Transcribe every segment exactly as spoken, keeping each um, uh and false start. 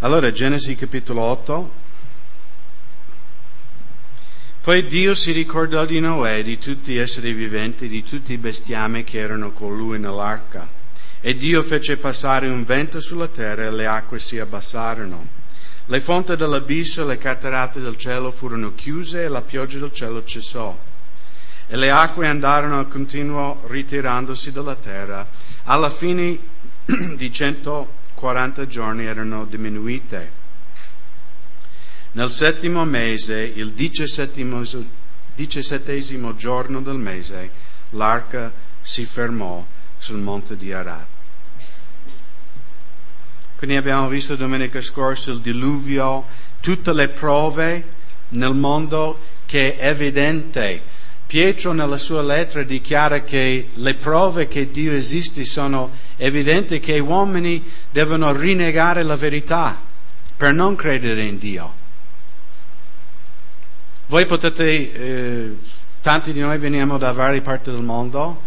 Allora, Genesi capitolo otto. Poi Dio si ricordò di Noè, di tutti gli esseri viventi, di tutti i bestiame che erano con lui nell'arca. E Dio fece passare un vento sulla terra e le acque si abbassarono. Le fonti dell'abisso e le cataratte del cielo furono chiuse e la pioggia del cielo cessò. E le acque andarono a continuo ritirandosi dalla terra. Alla fine di centoquaranta giorni erano diminuite. Nel settimo mese, il diciassettesimo, diciassettesimo giorno del mese, l'arca si fermò sul monte di Arad. Quindi abbiamo visto domenica scorsa il diluvio, tutte le prove nel mondo che è evidente. Pietro nella sua lettera dichiara che le prove che Dio esiste sono evidenti, che gli uomini devono rinnegare la verità per non credere in Dio. Voi potete, eh, tanti di noi veniamo da varie parti del mondo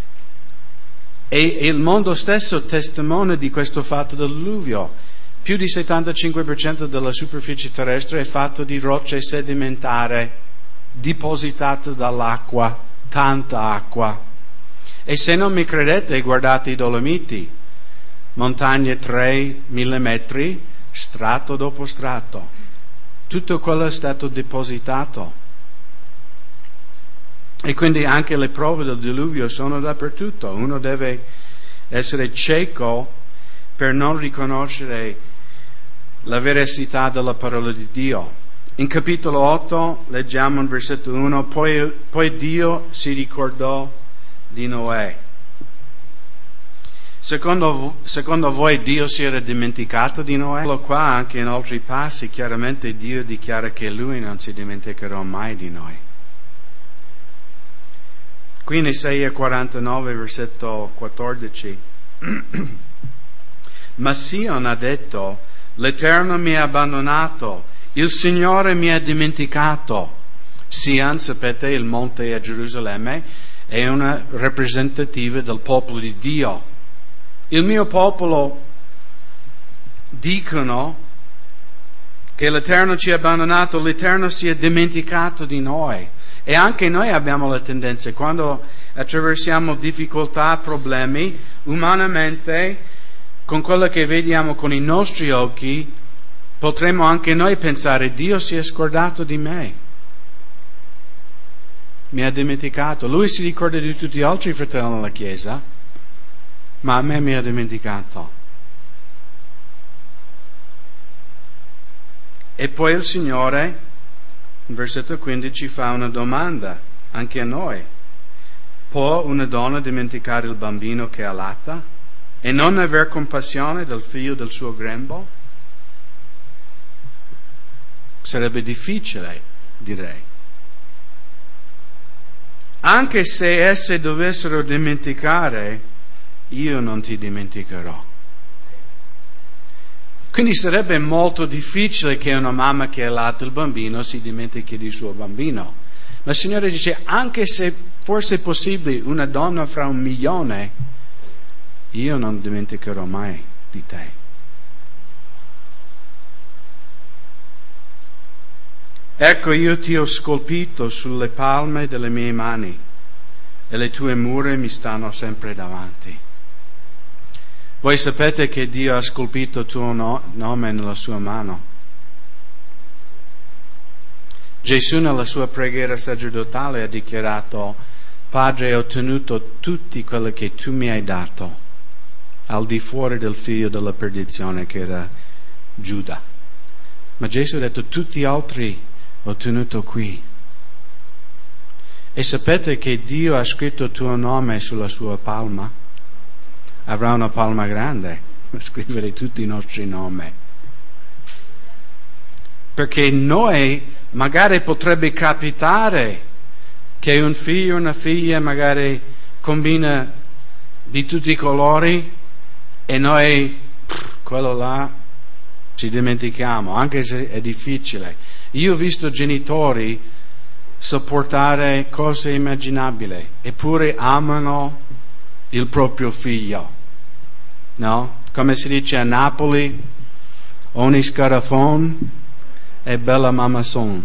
e, e il mondo stesso testimonia di questo fatto del diluvio. Più di settantacinque per cento della superficie terrestre è fatto di rocce sedimentare depositate dall'acqua, tanta acqua. E se non mi credete, guardate i Dolomiti, montagne tre mille metri, strato dopo strato. Tutto quello è stato depositato. E quindi anche le prove del diluvio sono dappertutto. Uno deve essere cieco per non riconoscere la veracità della parola di Dio. In capitolo otto leggiamo in versetto uno, poi, poi Dio si ricordò di Noè. Secondo, secondo voi Dio si era dimenticato di Noè? Qua anche in altri passi chiaramente Dio dichiara che Lui non si dimenticherà mai di noi. Qui in Isaia quarantanove versetto quattordici ma Sion ha detto, l'Eterno mi ha abbandonato, il Signore mi ha dimenticato. Sion, sapete, il monte a Gerusalemme è una rappresentativa del popolo di Dio. Il mio popolo dicono che l'Eterno ci ha abbandonato, l'Eterno si è dimenticato di noi. E anche noi abbiamo la tendenza, quando attraversiamo difficoltà, problemi, umanamente, con quello che vediamo con i nostri occhi, potremmo anche noi pensare, Dio si è scordato di me, mi ha dimenticato. Lui si ricorda di tutti gli altri fratelli nella Chiesa, ma a me mi ha dimenticato. E poi il Signore, in versetto quindici, fa una domanda anche a noi. Può una donna dimenticare il bambino che allatta e non aver compassione del figlio del suo grembo? Sarebbe difficile, direi. Anche se esse dovessero dimenticare, io non ti dimenticherò. Quindi sarebbe molto difficile che una mamma che allatta il bambino si dimentichi di suo bambino. Ma il Signore dice, anche se fosse possibile una donna fra un milione, io non dimenticherò mai di te. Ecco, io ti ho scolpito sulle palme delle mie mani e le tue mura mi stanno sempre davanti. Voi sapete che Dio ha scolpito il tuo no- nome nella sua mano. Gesù nella sua preghiera sacerdotale ha dichiarato, Padre, ho ottenuto tutti quelli che tu mi hai dato, al di fuori del figlio della perdizione che era Giuda. Ma Gesù ha detto, tutti gli altri ho ottenuto qui. E sapete che Dio ha scritto il tuo nome sulla sua palma? Avrà una palma grande a scrivere tutti i nostri nomi. Perché noi magari potrebbe capitare che un figlio o una figlia magari combina di tutti i colori e noi pff, quello là ci dimentichiamo, anche se è difficile. Io ho visto genitori sopportare cose immaginabili eppure amano il proprio figlio, no? Come si dice a Napoli, Ogni scarafon è bella mamma son.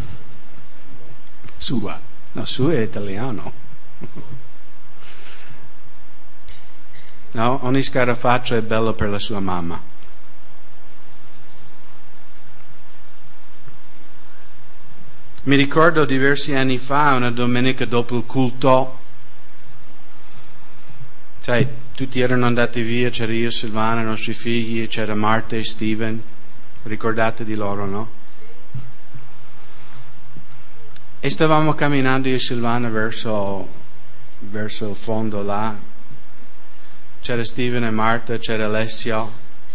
Sua. No, sua è italiano. No, ogni scarafaccio è bello per la sua mamma. Mi ricordo diversi anni fa, una domenica dopo il culto, sai, tutti erano andati via, c'era io, Silvana, i nostri figli, c'era Marta e Steven, ricordate di loro, no? E stavamo camminando io e Silvana verso, verso il fondo là, c'era Steven e Marta, c'era Alessio,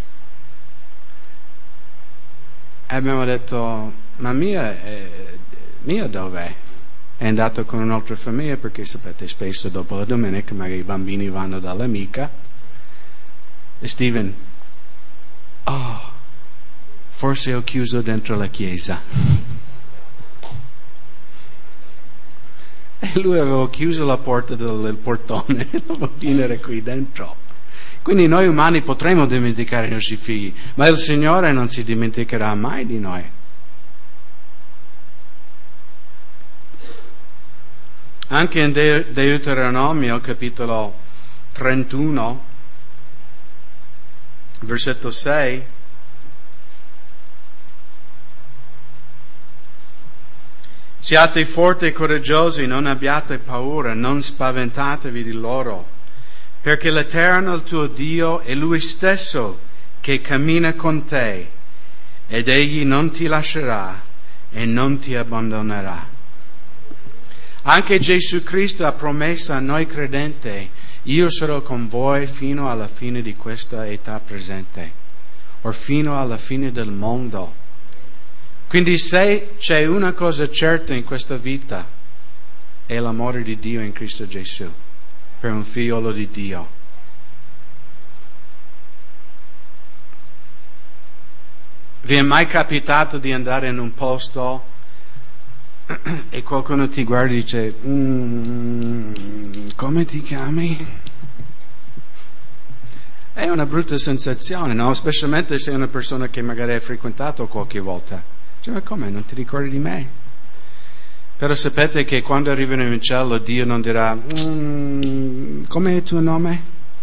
e abbiamo detto, ma mia, eh, mia dov'è? È andato con un'altra famiglia, perché sapete spesso dopo la domenica magari i bambini vanno dall'amica, e Steven, oh, forse ho chiuso dentro la chiesa. E lui aveva chiuso la porta del, del portone, la bambina era qui dentro. Quindi noi umani potremmo dimenticare i nostri figli, ma il Signore non si dimenticherà mai di noi. Anche in De- Deuteronomio, capitolo trentuno, versetto sei, siate forti e coraggiosi, non abbiate paura, non spaventatevi di loro, perché l'Eterno, il tuo Dio, è Lui stesso che cammina con te, ed Egli non ti lascerà e non ti abbandonerà. Anche Gesù Cristo ha promesso a noi credenti, io sarò con voi fino alla fine di questa età presente, o fino alla fine del mondo. Quindi se c'è una cosa certa in questa vita, è l'amore di Dio in Cristo Gesù, per un figliolo di Dio. Vi è mai capitato di andare in un posto e qualcuno ti guarda e dice, mm, come ti chiami? È una brutta sensazione, no? Specialmente se è una persona che magari hai frequentato qualche volta. Dice, ma come, non ti ricordi di me? Però sapete che quando arrivano in cielo Dio non dirà, mm, com'è il tuo nome?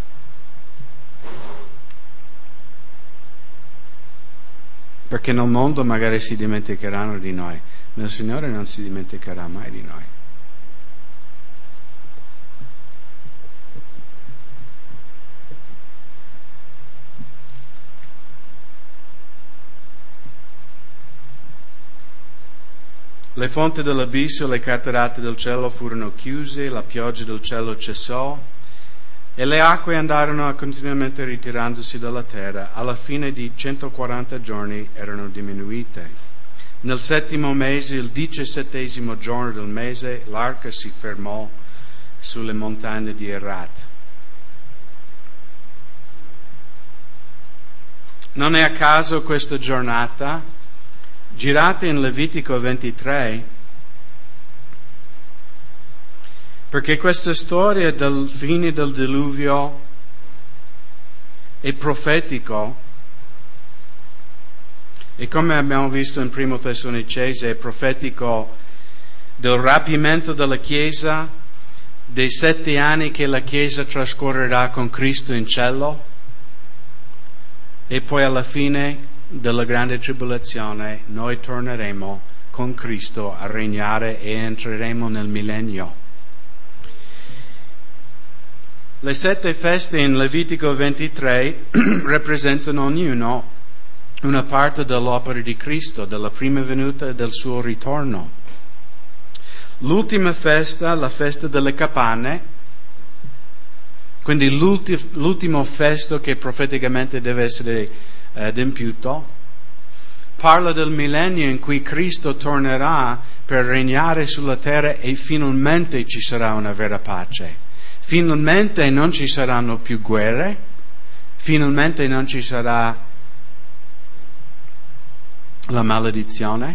Perché nel mondo magari si dimenticheranno di noi, ma il Signore non si dimenticherà mai di noi. Le fonti dell'abisso e le cataratte del cielo furono chiuse, la pioggia del cielo cessò e le acque andarono continuamente ritirandosi dalla terra. Alla fine di centoquaranta giorni erano diminuite. Nel settimo mese, il diciassettesimo giorno del mese, l'arca si fermò sulle montagne di Erat. Non è a caso questa giornata, girate in Levitico ventitré, perché questa storia del fine del diluvio è profetico, e come abbiamo visto in Primo Tessalonicesi è profetico del rapimento della Chiesa, dei sette anni che la Chiesa trascorrerà con Cristo in cielo, e poi alla fine della grande tribolazione noi torneremo con Cristo a regnare e entreremo nel millennio. Le sette feste in Levitico ventitré rappresentano ognuno una parte dell'opera di Cristo, della prima venuta e del suo ritorno. L'ultima festa, la festa delle capanne, quindi l'ulti- l'ultimo festo che profeticamente deve essere eh, adempiuto, parla del millennio in cui Cristo tornerà per regnare sulla terra e finalmente ci sarà una vera pace. Finalmente non ci saranno più guerre, finalmente non ci sarà la maledizione.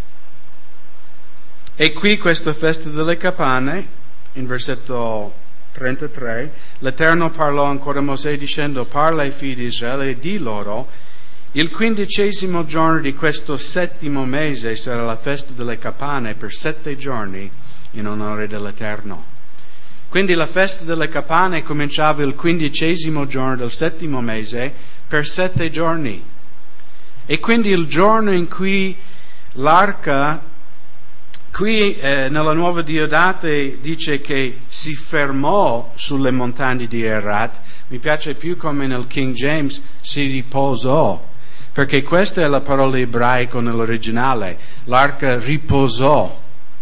E qui questa festa delle capanne, in versetto trentatré, l'Eterno parlò ancora a Mosè dicendo: parla ai figli di Israele e di loro: il quindicesimo giorno di questo settimo mese sarà la festa delle campane per sette giorni in onore dell'Eterno. Quindi la festa delle campane cominciava il quindicesimo giorno del settimo mese per sette giorni. E quindi il giorno in cui l'arca, qui eh, nella Nuova Diodate dice che si fermò sulle montagne di Erat, mi piace più come nel King James si riposò, perché questa è la parola ebraica nell'originale, l'arca riposò.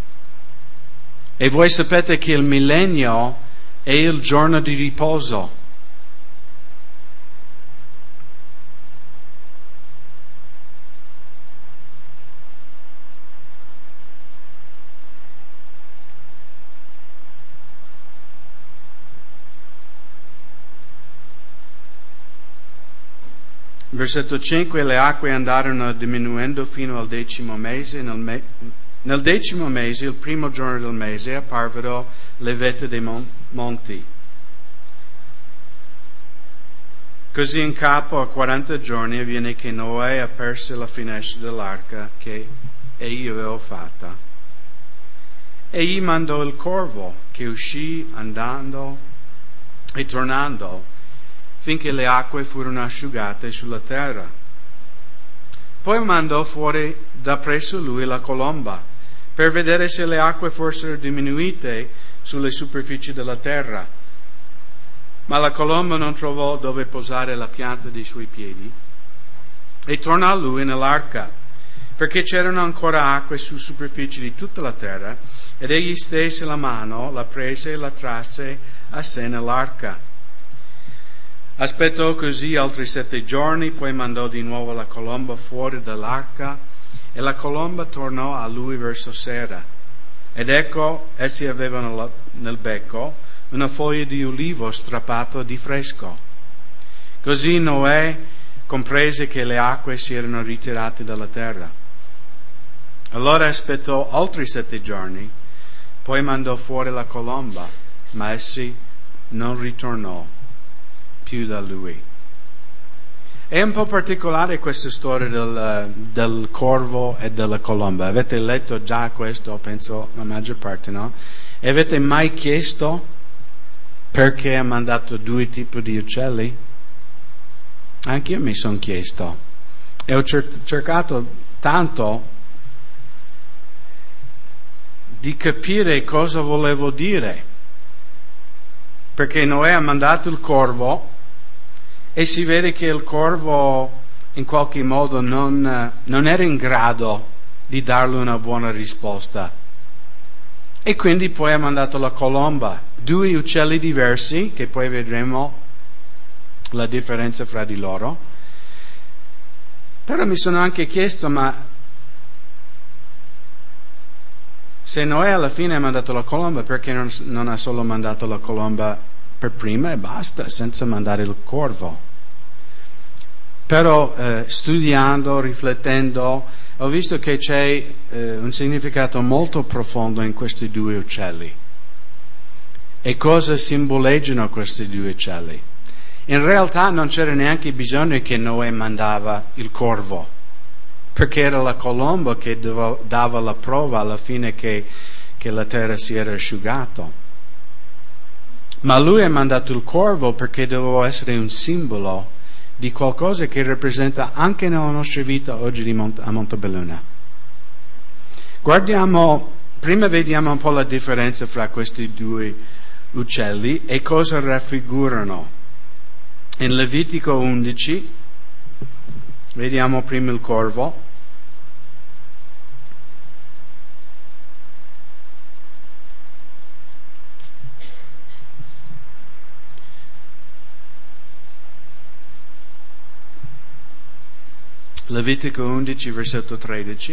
E voi sapete che il millennio è il giorno di riposo. Versetto cinque, le acque andarono diminuendo fino al decimo mese. Nel, me- nel decimo mese, il primo giorno del mese, apparvero le vette dei mon- monti. Così in capo a quaranta giorni avviene che Noè aperse la finestra dell'arca che egli aveva fatta. Egli mandò il corvo che uscì andando e tornando finché le acque furono asciugate sulla terra. Poi mandò fuori da presso lui la colomba, per vedere se le acque fossero diminuite sulle superfici della terra. Ma la colomba non trovò dove posare la pianta dei suoi piedi, e tornò lui nell'arca, perché c'erano ancora acque su superficie di tutta la terra, ed egli stese la mano, la prese e la trasse a sé nell'arca. Aspettò così altri sette giorni, poi mandò di nuovo la colomba fuori dall'arca, e la colomba tornò a lui verso sera. Ed ecco, essi avevano nel becco una foglia di ulivo strappato di fresco. Così Noè comprese che le acque si erano ritirate dalla terra. Allora aspettò altri sette giorni, poi mandò fuori la colomba, ma essi non ritornò più da lui. È un po' particolare questa storia del, del corvo e della colomba. Avete letto già questo, penso la maggior parte, no? E avete mai chiesto perché ha mandato due tipi di uccelli? Anche io mi sono chiesto. E ho cer- cercato tanto di capire cosa volevo dire. Perché Noè ha mandato il corvo, e si vede che il corvo in qualche modo non, non era in grado di dargli una buona risposta. E quindi poi ha mandato la colomba, due uccelli diversi, che poi vedremo la differenza fra di loro. Però mi sono anche chiesto, ma se Noè alla fine ha mandato la colomba, perché non, non ha solo mandato la colomba per prima e basta, senza mandare il corvo? Però eh, studiando, riflettendo, ho visto che c'è eh, un significato molto profondo in questi due uccelli. E cosa simboleggiano questi due uccelli? In realtà non c'era neanche bisogno che Noè mandava il corvo, perché era la colomba che dava la prova alla fine che, che la terra si era asciugata. Ma lui ha mandato il corvo perché doveva essere un simbolo di qualcosa che rappresenta anche nella nostra vita oggi di Mont- a Montebelluna. Guardiamo, prima vediamo un po' la differenza fra questi due uccelli e cosa raffigurano. In Levitico undici vediamo prima il corvo. Levitico undici, versetto tredici.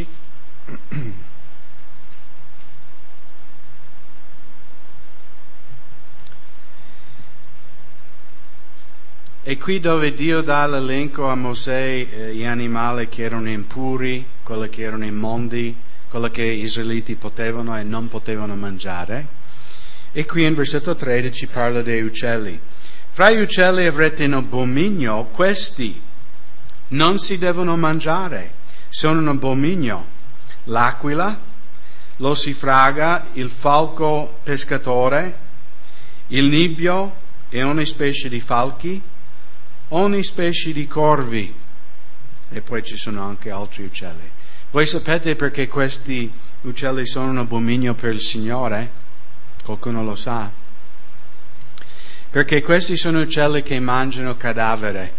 E qui dove Dio dà l'elenco a Mosè, eh, gli animali che erano impuri, quelli che erano immondi, quelli che gli israeliti potevano e non potevano mangiare. E qui in versetto tredici parla dei uccelli. Fra gli uccelli avrete in abominio questi, non si devono mangiare, sono un abominio: l'aquila, l'ossifraga, il falco pescatore, il nibbio e ogni specie di falchi, ogni specie di corvi, e poi ci sono anche altri uccelli. Voi sapete perché questi uccelli sono un abominio per il Signore? Qualcuno lo sa? Perché questi sono uccelli che mangiano cadavere.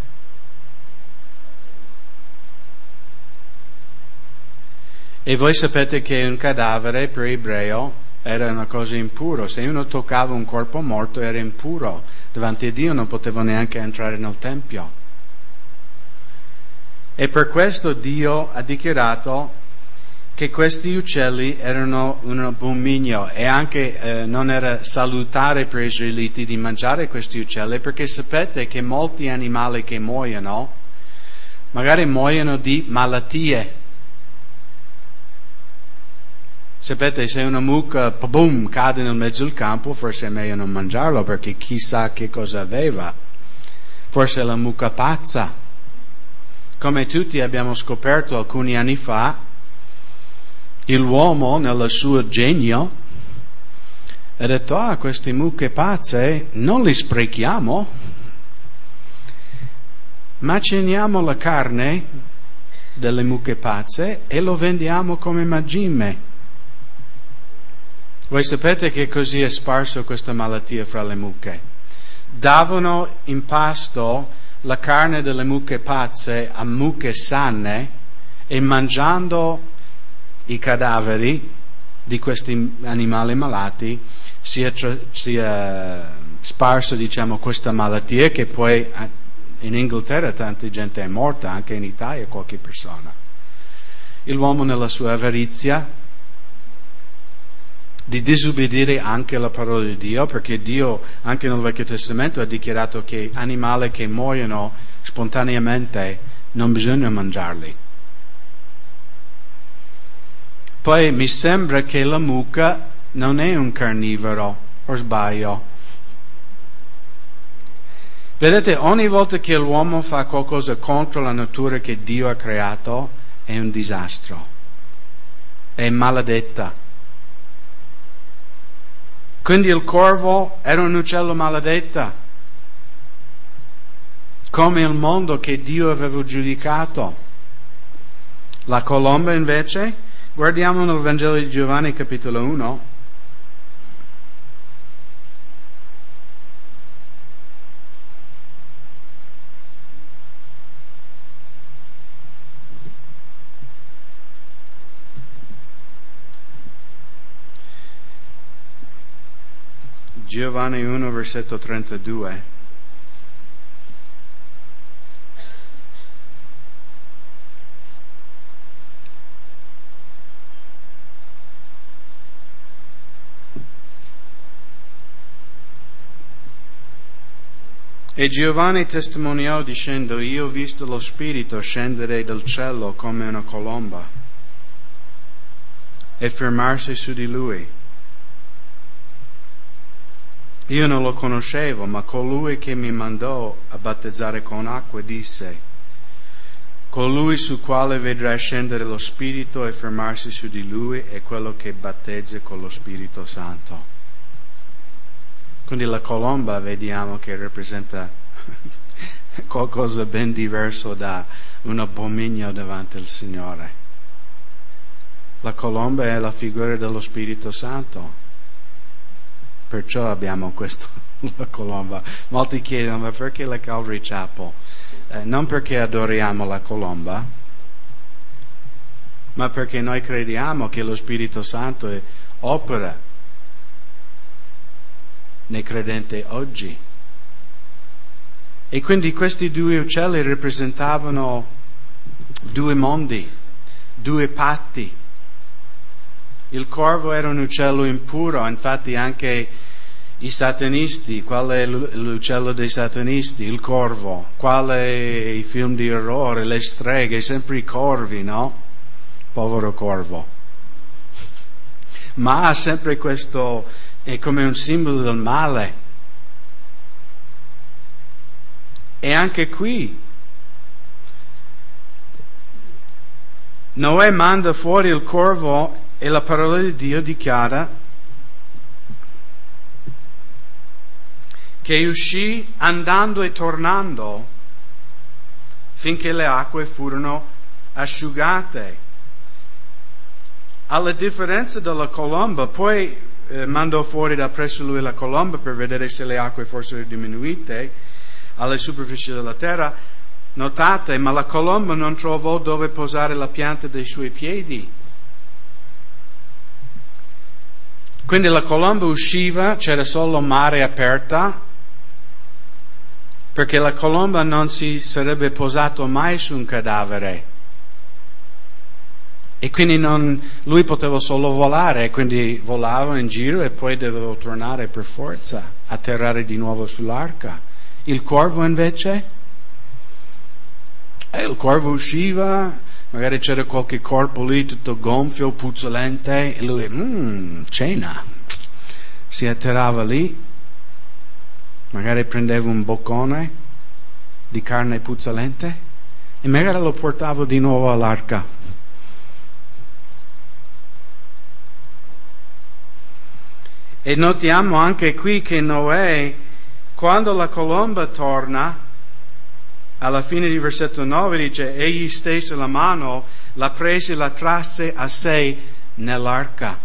E voi sapete che un cadavere per ebreo era una cosa impura. Se uno toccava un corpo morto era impuro. Davanti a Dio non poteva neanche entrare nel Tempio. E per questo Dio ha dichiarato che questi uccelli erano un abominio, e anche eh, non era salutare per gli israeliti di mangiare questi uccelli, perché sapete che molti animali che muoiono, magari muoiono di malattie. Sapete, se una mucca boom, cade nel mezzo del campo, forse è meglio non mangiarlo, perché chissà che cosa aveva. Forse è la mucca pazza. Come tutti abbiamo scoperto alcuni anni fa, l'uomo nel suo genio ha detto: ah, queste mucche pazze non le sprechiamo, maciniamo la carne delle mucche pazze e lo vendiamo come mangime. Voi sapete che così è sparso questa malattia fra le mucche. Davano in pasto la carne delle mucche pazze a mucche sane, e mangiando i cadaveri di questi animali malati si è, si è sparso, diciamo, questa malattia, che poi in Inghilterra tanta gente è morta, anche in Italia qualche persona. L'uomo nella sua avarizia di disobbedire anche la parola di Dio, perché Dio anche nel Vecchio Testamento ha dichiarato che animali che muoiono spontaneamente non bisogna mangiarli. Poi mi sembra che la mucca non è un carnivoro, o sbaglio? Vedete, ogni volta che l'uomo fa qualcosa contro la natura che Dio ha creato è un disastro, è maledetta. Quindi il corvo era un uccello maledetta, come il mondo che Dio aveva giudicato. La colomba invece, guardiamo nel Vangelo di Giovanni capitolo uno. Giovanni uno versetto trentadue. E Giovanni testimoniò dicendo: io ho visto lo Spirito scendere dal cielo come una colomba e fermarsi su di lui. Io non lo conoscevo, ma colui che mi mandò a battezzare con acqua disse: colui su quale vedrà scendere lo Spirito e fermarsi su di lui è quello che battezza con lo Spirito Santo. Quindi la colomba vediamo che rappresenta qualcosa ben diverso da un abominio davanti al Signore. La colomba è la figura dello Spirito Santo. Perciò abbiamo questo, la colomba. Molti chiedono: ma perché la Calvary Chapel? Eh, non perché adoriamo la colomba, ma perché noi crediamo che lo Spirito Santo è, opera nei credenti oggi. E quindi questi due uccelli rappresentavano due mondi, due patti. Il corvo era un uccello impuro, infatti anche i satanisti, qual è l'uccello dei satanisti? Il corvo. Qual è i film di orrore, le streghe, sempre i corvi, no? Povero corvo. Ma ha sempre questo è come un simbolo del male. E anche qui Noè manda fuori il corvo e la parola di Dio dichiara che uscì andando e tornando finché le acque furono asciugate. Alla differenza della colomba, poi eh, mandò fuori da presso lui la colomba per vedere se le acque fossero diminuite alla superficie della terra. Notate, ma la colomba non trovò dove posare la pianta dei suoi piedi. Quindi la colomba usciva, c'era solo mare aperta, perché la colomba non si sarebbe posato mai su un cadavere. E quindi non, lui poteva solo volare, quindi volava in giro e poi doveva tornare per forza, atterrare di nuovo sull'arca. Il corvo invece? E il corvo usciva, magari c'era qualche corpo lì tutto gonfio, puzzolente, e lui, mmm, cena. Si atterrava lì, magari prendeva un boccone di carne puzzolente e magari lo portava di nuovo all'arca. E notiamo anche qui che Noè, quando la colomba torna, alla fine di versetto nove dice, egli stese la mano, la prese e la trasse a sé nell'arca.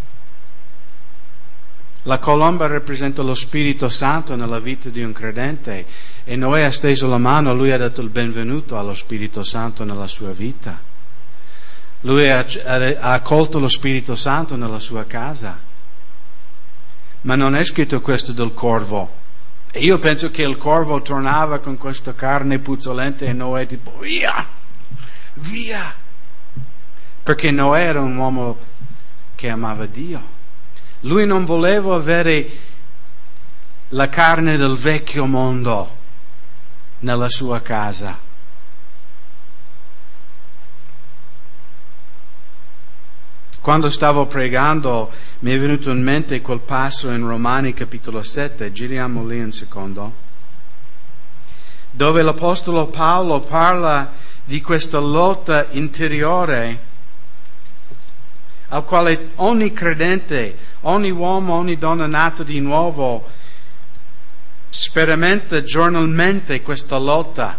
La colomba rappresenta lo Spirito Santo nella vita di un credente e Noè ha steso la mano, lui ha dato il benvenuto allo Spirito Santo nella sua vita. Lui ha, ha accolto lo Spirito Santo nella sua casa. Ma non è scritto questo del corvo. E io penso che il corvo tornava con questa carne puzzolente e Noè tipo via, via, perché Noè era un uomo che amava Dio. Lui non voleva avere la carne del vecchio mondo nella sua casa. Quando stavo pregando mi è venuto in mente quel passo in Romani capitolo sette, giriamo lì un secondo, dove l'Apostolo Paolo parla di questa lotta interiore al quale ogni credente, ogni uomo, ogni donna nata di nuovo sperimenta giornalmente questa lotta.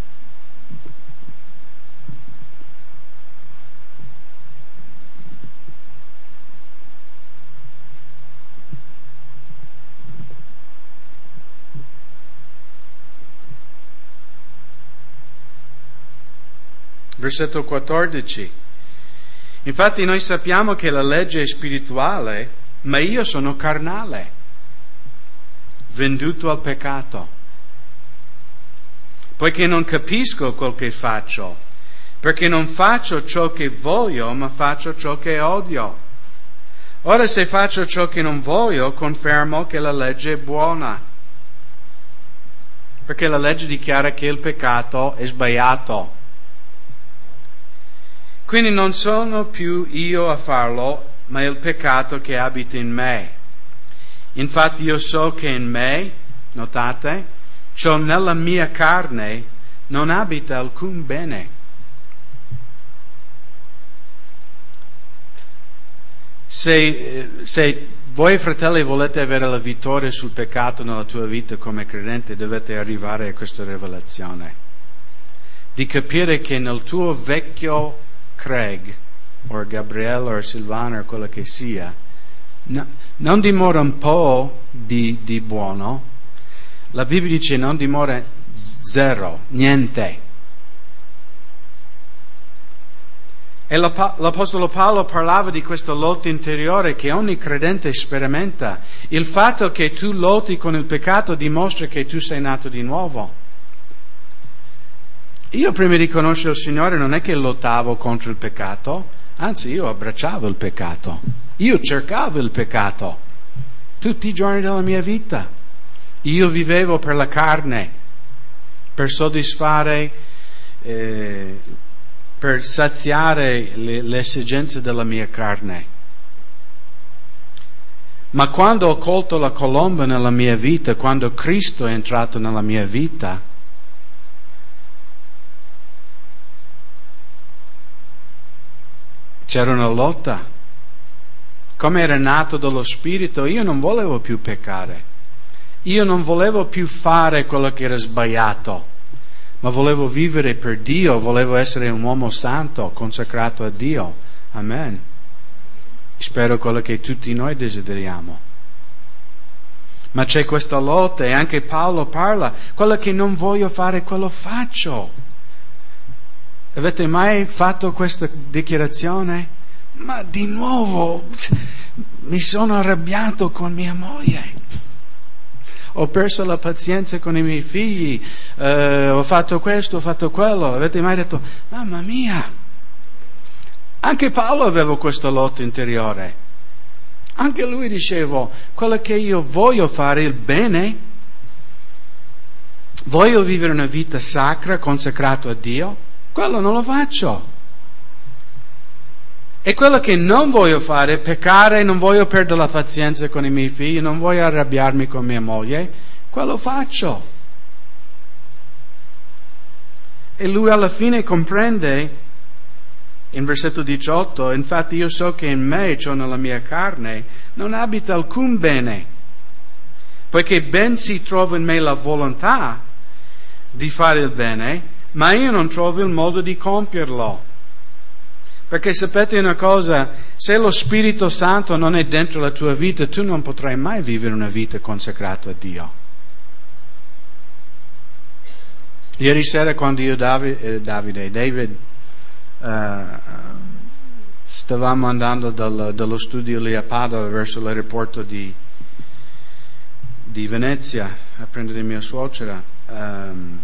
Versetto quattordici. Infatti noi sappiamo che la legge è spirituale, ma io sono carnale, venduto al peccato, poiché non capisco quel che faccio, perché non faccio ciò che voglio, ma faccio ciò che odio. Ora se faccio ciò che non voglio, confermo che la legge è buona, perché la legge dichiara che il peccato è sbagliato. Quindi non sono più io a farlo, ma il peccato che abita in me. Infatti io so che in me, notate, ciò nella mia carne non abita alcun bene. Se, se voi fratelli volete avere la vittoria sul peccato nella tua vita come credente, dovete arrivare a questa rivelazione. Di capire che nel tuo vecchio Craig, o Gabriele, o Silvana, o quello che sia, no, non dimora un po' di, di buono. La Bibbia dice non dimora zero, niente. E l'Apostolo Paolo parlava di questa lotta interiore che ogni credente sperimenta. Il fatto che tu lotti con il peccato dimostra che tu sei nato di nuovo. Io prima di conoscere il Signore non è che lottavo contro il peccato, anzi io abbracciavo il peccato, io cercavo il peccato tutti i giorni della mia vita. Io vivevo per la carne, per soddisfare, eh, per saziare le, le esigenze della mia carne. Ma quando ho colto la colomba nella mia vita, quando Cristo è entrato nella mia vita, c'era una lotta. Come era nato dallo Spirito, io non volevo più peccare. Io non volevo più fare quello che era sbagliato, ma volevo vivere per Dio, volevo essere un uomo santo, consacrato a Dio. Amen. Spero quello che tutti noi desideriamo. Ma c'è questa lotta e anche Paolo parla, quello che non voglio fare, quello faccio. Avete mai fatto questa dichiarazione? Ma di nuovo mi sono arrabbiato con mia moglie. Ho perso la pazienza con i miei figli, eh, ho fatto questo, ho fatto quello. Avete mai detto, mamma mia? Anche Paolo aveva questa lotta interiore. Anche lui diceva, quello che io voglio fare, il bene, voglio vivere una vita sacra, consacrato a Dio, quello non lo faccio. E quello che non voglio fare, peccare, non voglio perdere la pazienza con i miei figli, non voglio arrabbiarmi con mia moglie, quello faccio. E lui alla fine comprende, in versetto diciotto, infatti io so che in me, cioè nella mia carne, non abita alcun bene, poiché ben si trova in me la volontà di fare il bene, ma io non trovo il modo di compierlo. Perché sapete una cosa, se lo Spirito Santo non è dentro la tua vita, tu non potrai mai vivere una vita consacrata a Dio. Ieri sera quando io Davide, eh, Davide David uh, stavamo andando dal, dallo studio lì a Padova verso l'aeroporto di, di Venezia a prendere mia suocera, um,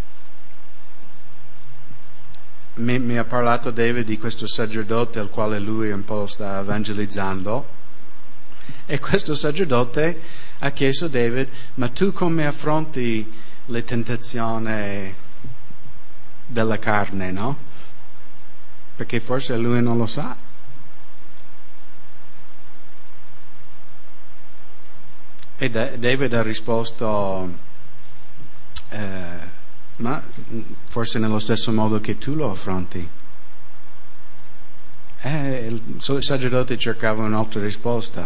Mi, mi ha parlato David di questo sacerdote al quale lui un po' sta evangelizzando, e questo sacerdote ha chiesto a David, ma tu come affronti le tentazioni della carne, no? Perché forse lui non lo sa. E da, David ha risposto, eh, ma forse nello stesso modo che tu lo affronti. Eh, il sacerdote cercava un'altra risposta.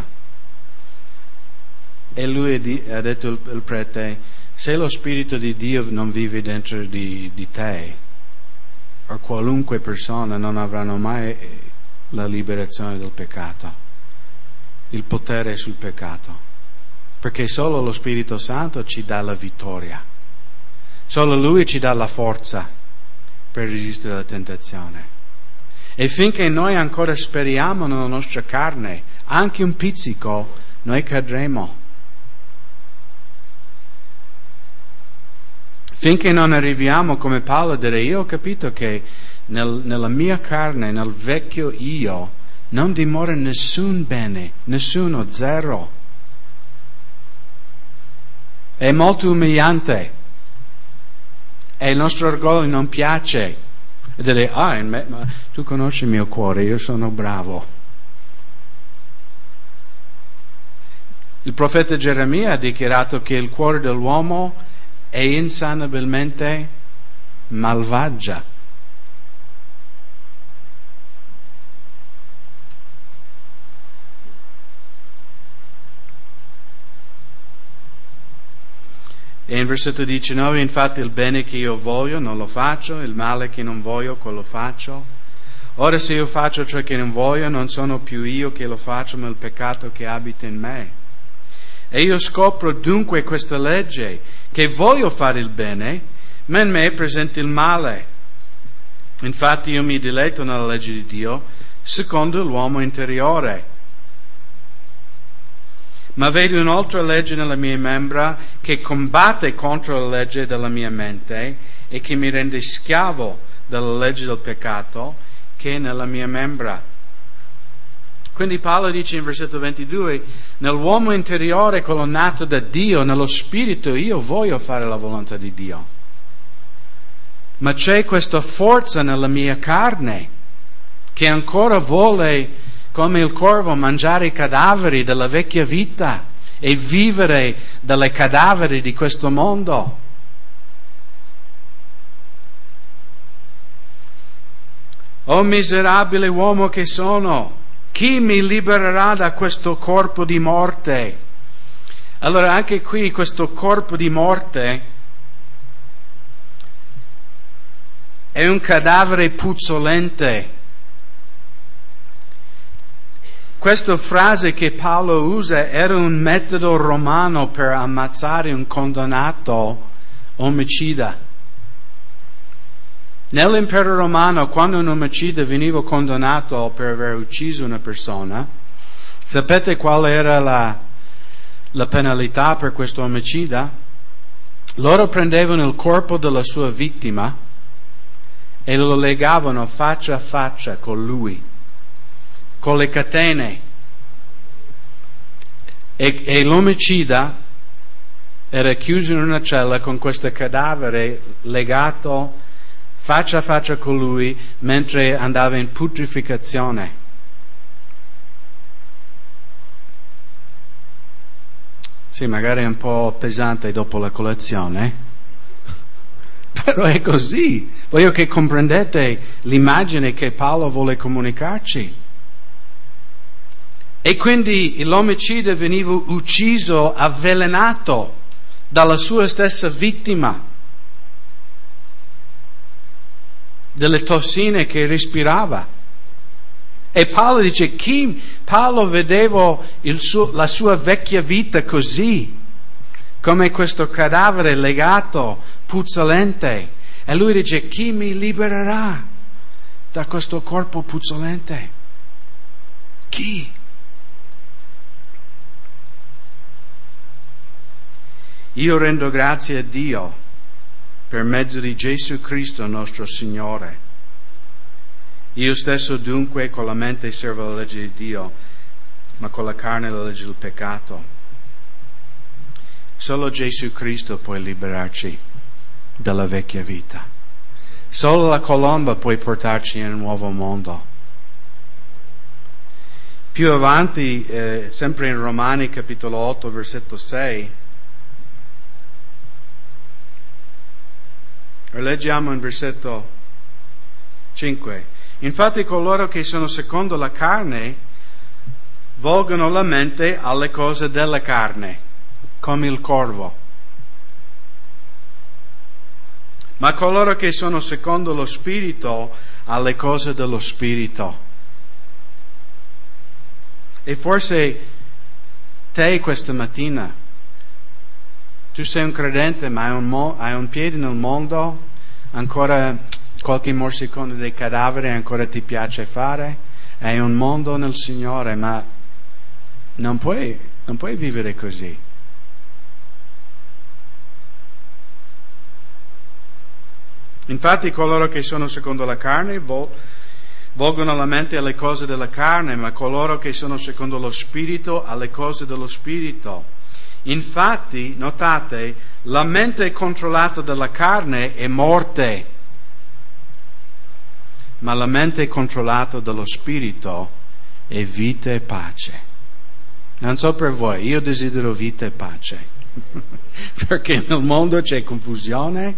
E lui ha detto il, il prete, se lo Spirito di Dio non vive dentro di, di te, o qualunque persona, non avranno mai la liberazione del peccato, il potere sul peccato. Perché solo lo Spirito Santo ci dà la vittoria. Solo Lui ci dà la forza per resistere alla tentazione. E finché noi ancora speriamo nella nostra carne, anche un pizzico, noi cadremo. Finché non arriviamo come Paolo a dire, io ho capito che nel, nella mia carne, nel vecchio io, non dimora nessun bene, nessuno, zero. È molto umiliante. E il nostro orgoglio non piace. E dire, ah, in me, ma tu conosci il mio cuore, io sono bravo. Il profeta Geremia ha dichiarato che il cuore dell'uomo è insanabilmente malvagia. E in versetto diciannove, infatti il bene che io voglio non lo faccio, il male che non voglio quello faccio. Ora se io faccio ciò che non voglio, non sono più io che lo faccio, ma il peccato che abita in me. E io scopro dunque questa legge, che voglio fare il bene, ma in me è presente il male. Infatti io mi diletto nella legge di Dio, secondo l'uomo interiore. Ma vedo un'altra legge nella mia membra che combatte contro la legge della mia mente e che mi rende schiavo della legge del peccato che è nella mia membra. Quindi Paolo dice in versetto ventidue, nell'uomo interiore, quello nato da Dio, nello spirito, io voglio fare la volontà di Dio. Ma c'è questa forza nella mia carne che ancora vuole come il corvo, mangiare i cadaveri della vecchia vita e vivere dalle cadaveri di questo mondo. O miserabile uomo che sono, chi mi libererà da questo corpo di morte? Allora anche qui questo corpo di morte è un cadavere puzzolente. Questa frase che Paolo usa era un metodo romano per ammazzare un condannato omicida. Nell'impero romano, quando un omicida veniva condannato per aver ucciso una persona, sapete qual era la, la penalità per questo omicida? Loro prendevano il corpo della sua vittima e lo legavano faccia a faccia con lui, con le catene. E, e l'omicida era chiuso in una cella con questo cadavere legato faccia a faccia con lui mentre andava in putrificazione. Sì, magari è un po' pesante dopo la colazione, però è così. Voglio che comprendete l'immagine che Paolo vuole comunicarci. E quindi l'omicida veniva ucciso, avvelenato dalla sua stessa vittima, delle tossine che respirava. E Paolo dice, chi Paolo vedeva il suo, la sua vecchia vita così, come questo cadavere legato, puzzolente. E lui dice, chi mi libererà da questo corpo puzzolente? Chi? Io rendo grazie a Dio per mezzo di Gesù Cristo nostro Signore. Io stesso dunque con la mente servo la legge di Dio, ma con la carne la legge del peccato. Solo Gesù Cristo può liberarci dalla vecchia vita. Solo la colomba può portarci in un nuovo mondo. Più avanti, eh, sempre in Romani capitolo otto, versetto sei, leggiamo in versetto cinque. Infatti coloro che sono secondo la carne volgono la mente alle cose della carne, come il corvo. Ma coloro che sono secondo lo Spirito alle cose dello Spirito. E forse te questa mattina, tu sei un credente ma hai un, mo- hai un piede nel mondo, ancora qualche morsicondo dei cadaveri ancora ti piace fare, hai un mondo nel Signore, ma non puoi, non puoi vivere così. Infatti coloro che sono secondo la carne vol- volgono la mente alle cose della carne, ma coloro che sono secondo lo Spirito alle cose dello Spirito. Infatti, notate, la mente controllata dalla carne è morte, ma la mente controllata dallo Spirito è vita e pace. Non so per voi, io desidero vita e pace, perché nel mondo c'è confusione,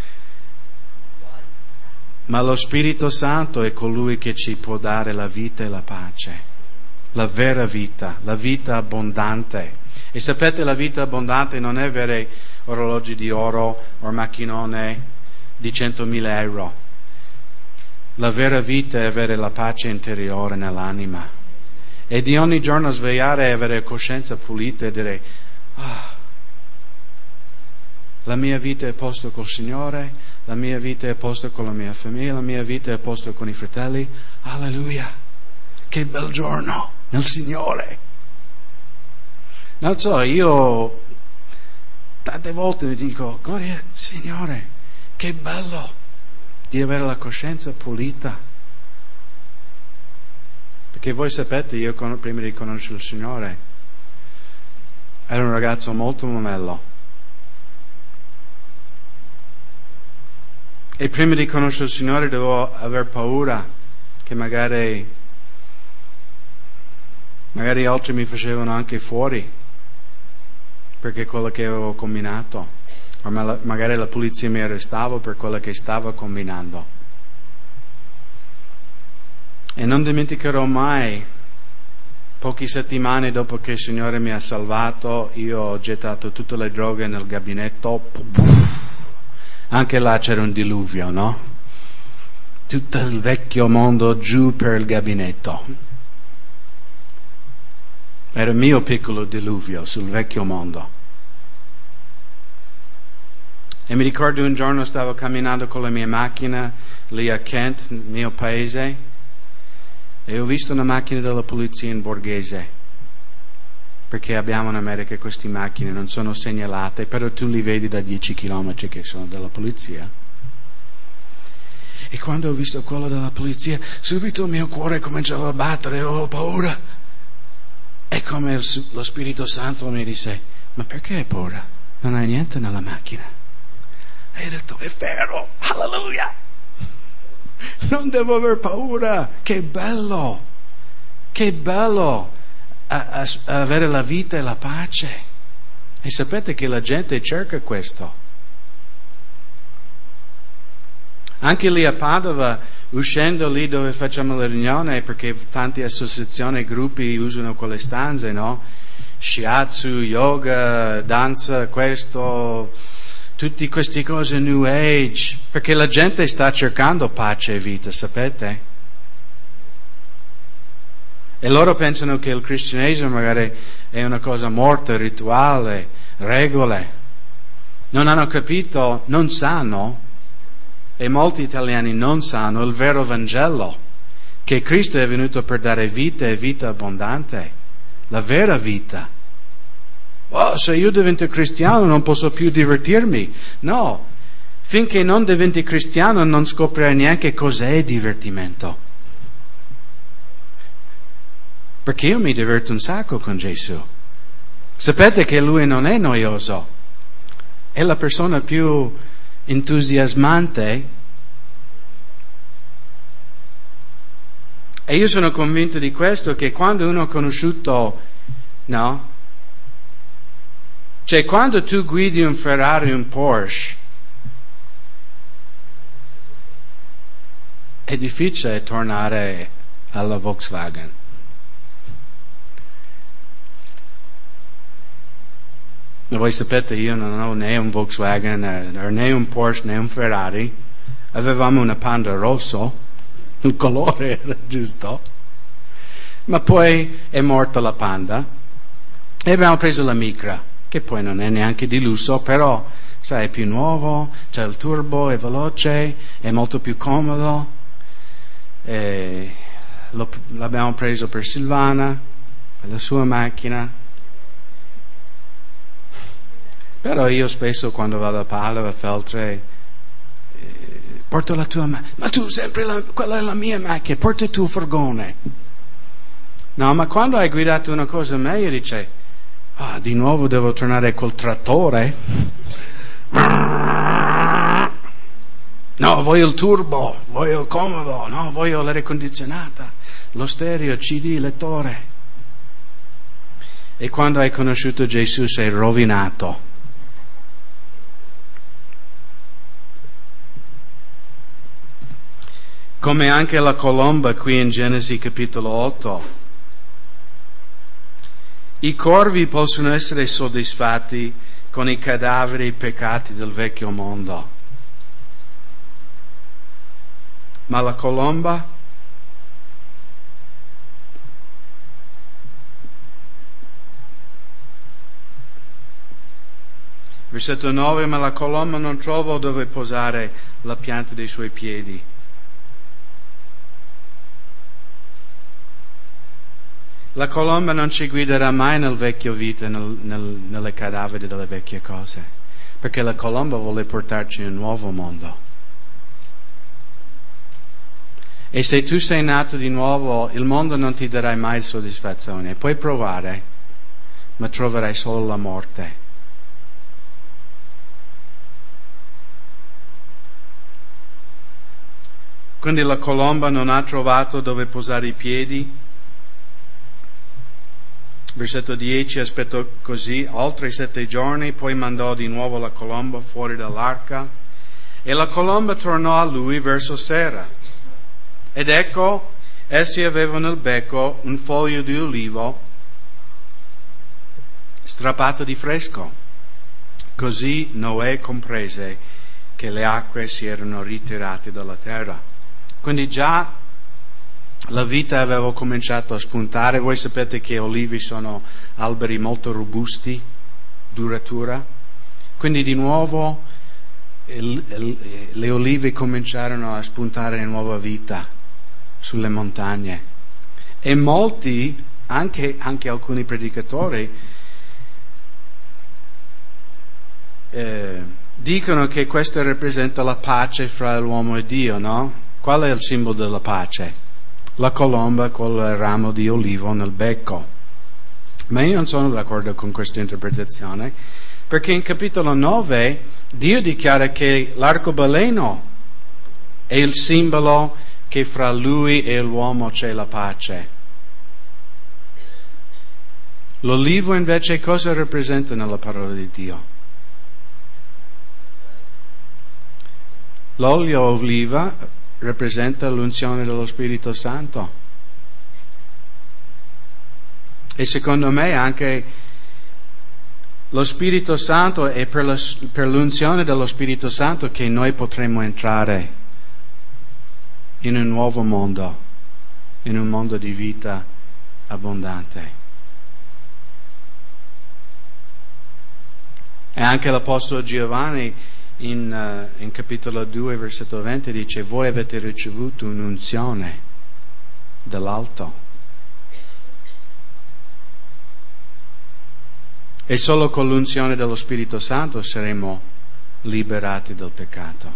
ma lo Spirito Santo è colui che ci può dare la vita e la pace, la vera vita, la vita abbondante. E sapete, la vita abbondante non è avere orologi di oro o macchinone di centomila euro. La vera vita è avere la pace interiore nell'anima. E di ogni giorno svegliare e avere coscienza pulita e dire, ah, la mia vita è a posto col Signore, la mia vita è a posto con la mia famiglia, la mia vita è a posto con i fratelli. Alleluia! Che bel giorno nel Signore! Non so, io tante volte mi dico, gloria Signore, che bello di avere la coscienza pulita. Perché voi sapete, io prima di conoscere il Signore ero un ragazzo molto momello. E prima di conoscere il Signore dovevo aver paura che magari Magari altri mi facevano anche fuori perché quello che avevo combinato, o magari la polizia mi arrestava per quello che stavo combinando. E non dimenticherò mai, poche settimane dopo che il Signore mi ha salvato, io ho gettato tutte le droghe nel gabinetto, anche là c'era un diluvio, no? Tutto il vecchio mondo giù per il gabinetto. Era il mio piccolo diluvio sul vecchio mondo. E mi ricordo un giorno stavo camminando con la mia macchina lì a Kent, nel mio paese, e ho visto una macchina della polizia in Borghese, perché abbiamo in America queste macchine, non sono segnalate, però tu li vedi da dieci chilometri che sono della polizia. E quando ho visto quello della polizia, subito il mio cuore cominciava a battere, ho paura. E come il, lo Spirito Santo mi disse, ma perché hai paura? Non hai niente nella macchina. E ho detto, è vero, alleluia! Non devo aver paura, che bello, che bello a, a, a avere la vita e la pace. E sapete che la gente cerca questo. Anche lì a Padova, uscendo lì dove facciamo la riunione, perché tante associazioni e gruppi usano quelle stanze, no? Shiatsu, yoga, danza, questo, tutte queste cose New Age, perché la gente sta cercando pace e vita, sapete? E loro pensano che il cristianesimo magari è una cosa morta, rituale, regole. Non hanno capito, non sanno, e molti italiani non sanno il vero Vangelo, che Cristo è venuto per dare vita e vita abbondante, la vera vita. Oh, se io divento cristiano non posso più divertirmi. No, finché non diventi cristiano non scoprirai neanche cos'è divertimento. Perché io mi diverto un sacco con Gesù. Sapete che Lui non è noioso, è la persona più entusiasmante. E io sono convinto di questo, che quando uno ha conosciuto, no? Cioè quando tu guidi un Ferrari, un Porsche, è difficile tornare alla Volkswagen. E voi sapete, io non ho né un Volkswagen, né un Porsche, né un Ferrari. Avevamo una Panda rosso, il colore era giusto. Ma poi è morta la Panda e abbiamo preso la Micra, che poi non è neanche di lusso, però sai, è più nuovo, c'è il turbo, è veloce, è molto più comodo. E lo, l'abbiamo preso per Silvana, per la sua macchina. Però io spesso quando vado a Padova, a Feltre, eh, porto la tua macchina. Ma tu sempre, la, quella è la mia macchina, porta il tuo furgone. No, ma quando hai guidato una cosa meglio, dice, ah, di nuovo devo tornare col trattore? No, voglio il turbo, voglio il comodo, no, voglio l'aria condizionata, lo stereo, C D, lettore. E quando hai conosciuto Gesù sei rovinato. Come anche la colomba qui in Genesi capitolo otto. I corvi possono essere soddisfatti con i cadaveri e i peccati del vecchio mondo. Ma la colomba? Versetto nove, ma la colomba non trova dove posare la pianta dei suoi piedi. La colomba non ci guiderà mai nel vecchio vita, nel, nel, nelle cadaveri delle vecchie cose, perché la colomba vuole portarci in un nuovo mondo. E se tu sei nato di nuovo, il mondo non ti darà mai soddisfazione. Puoi provare, ma troverai solo la morte. Quindi la colomba non ha trovato dove posare i piedi. Versetto dieci, aspettò così altri sette giorni, poi mandò di nuovo la colomba fuori dall'arca, e la colomba tornò a lui verso sera. Ed ecco, essi avevano nel becco un foglio di olivo strappato di fresco. Così Noè comprese che le acque si erano ritirate dalla terra. Quindi già la vita aveva cominciato a spuntare. Voi sapete che olivi sono alberi molto robusti, duratura. Quindi di nuovo il, il, le olive cominciarono a spuntare nuova vita sulle montagne. E molti, anche, anche alcuni predicatori, eh, dicono che questo rappresenta la pace fra l'uomo e Dio, no? Qual è il simbolo della pace? La colomba con il ramo di olivo nel becco. Ma io non sono d'accordo con questa interpretazione, perché in capitolo nove Dio dichiara che l'arcobaleno è il simbolo che fra lui e l'uomo c'è la pace. L'olivo invece cosa rappresenta nella parola di Dio? L'olio oliva rappresenta l'unzione dello Spirito Santo. E secondo me anche lo Spirito Santo è per, la, per l'unzione dello Spirito Santo che noi potremo entrare in un nuovo mondo, in un mondo di vita abbondante. E anche l'Apostolo Giovanni In, uh, in capitolo due, versetto venti, dice: voi avete ricevuto un'unzione dall'alto. E solo con l'unzione dello Spirito Santo saremo liberati dal peccato.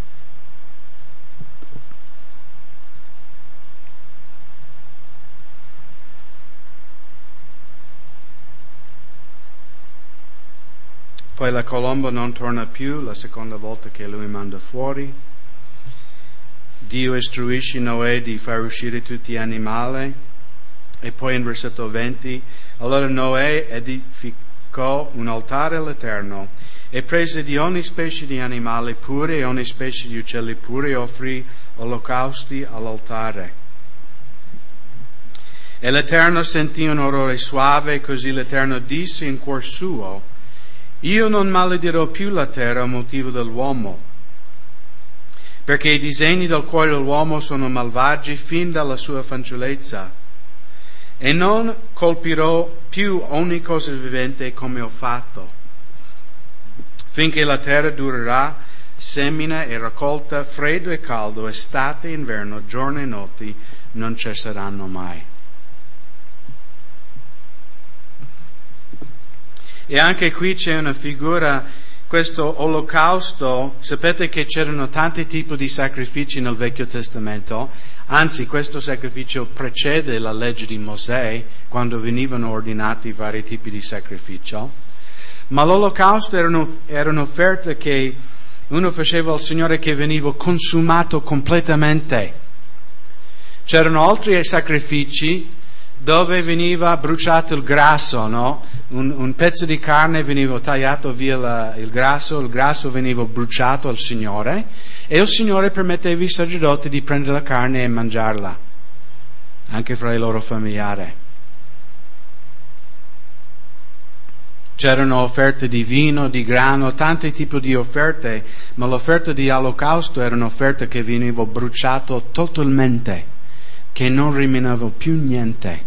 Poi la colomba non torna più la seconda volta che lui manda fuori. Dio istruisce Noè di far uscire tutti gli animali. E poi in versetto venti, allora Noè edificò un altare all'Eterno e prese di ogni specie di animali puri e ogni specie di uccelli puri e offrì olocausti all'altare. E l'Eterno sentì un odore suave, così l'Eterno disse in cuor suo: io non maledirò più la terra a motivo dell'uomo, perché i disegni del cuore dell'uomo sono malvagi fin dalla sua fanciullezza, e non colpirò più ogni cosa vivente come ho fatto, finché la terra durerà, semina e raccolta, freddo e caldo, estate e inverno, giorni e notti non cesseranno mai. E anche qui c'è una figura, questo olocausto. Sapete che c'erano tanti tipi di sacrifici nel Vecchio Testamento, anzi questo sacrificio precede la legge di Mosè, quando venivano ordinati vari tipi di sacrificio. Ma l'olocausto era, un, era un'offerta che uno faceva al Signore che veniva consumato completamente. C'erano altri sacrifici dove veniva bruciato il grasso, no? Un, un pezzo di carne veniva tagliato via la, il grasso, il grasso veniva bruciato al Signore e il Signore permetteva ai sacerdoti di prendere la carne e mangiarla, anche fra i loro familiari. C'erano offerte di vino, di grano, tanti tipi di offerte, ma l'offerta di olocausto era un'offerta che veniva bruciato totalmente, che non rimaneva più niente.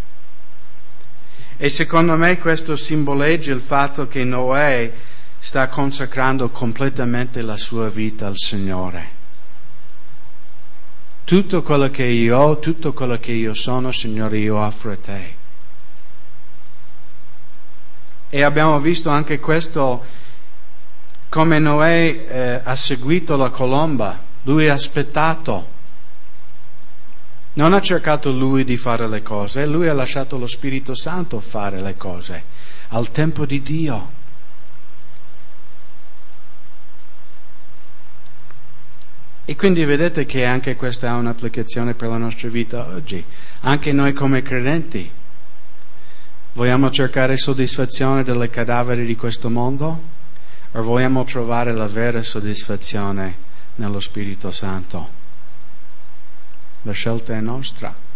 E secondo me questo simboleggia il fatto che Noè sta consacrando completamente la sua vita al Signore. Tutto quello che io ho, tutto quello che io sono, Signore, io offro a te. E abbiamo visto anche questo, come Noè eh, ha seguito la colomba. Lui ha aspettato. Non ha cercato lui di fare le cose, lui ha lasciato lo Spirito Santo fare le cose al tempo di Dio. E quindi vedete che anche questa ha un'applicazione per la nostra vita oggi. Anche noi come credenti Vogliamo cercare soddisfazione dalle cadaveri di questo mondo o vogliamo trovare la vera soddisfazione nello Spirito Santo? La scelta è nostra.